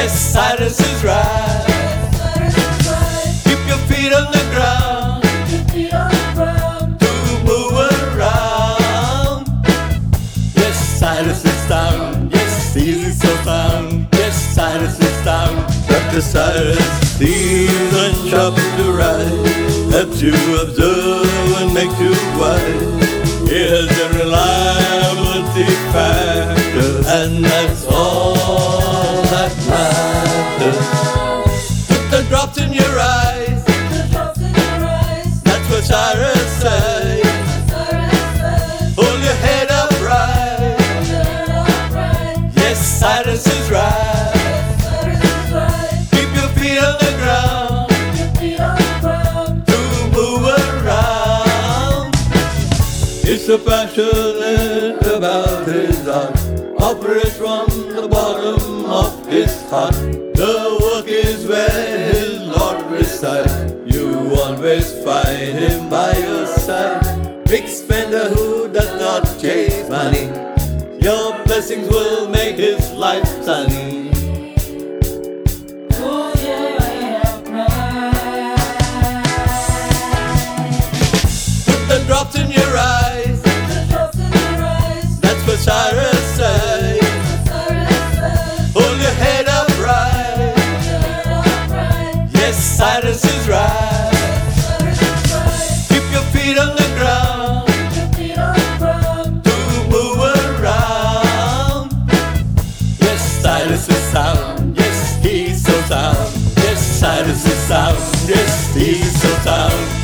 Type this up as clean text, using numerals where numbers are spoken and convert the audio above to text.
Yes, Cyrus is right. Keep your feet on the ground. To move around. Yes, Cyrus is down. Yes, easy so sound. Yes, Cyrus is down. Dr. Cyrus sees and chops to right. Helps you observe and makes you wise. Here's a reliability factor, and that's all that matters. Put the drops in your eyes. That's what Cyrus says. Hold your head upright. Yes, Cyrus is right. Keep your feet on the ground. To move around. He's so passionate about his art. Operates from the bottom of his heart. The work is where his Lord resides. You always find him by your side. Big spender who does not chase money. Your blessings will make his life sunny. Oh yeah, Put the drops in your eyes. That's what Cyrus says. Hold your head upright. Yes, Cyrus is right. Keep your feet on the ground. To move around. Yes, Cyrus is sound. Yes, he's so sound. Yes, Cyrus is sound. Yes, he's so sound.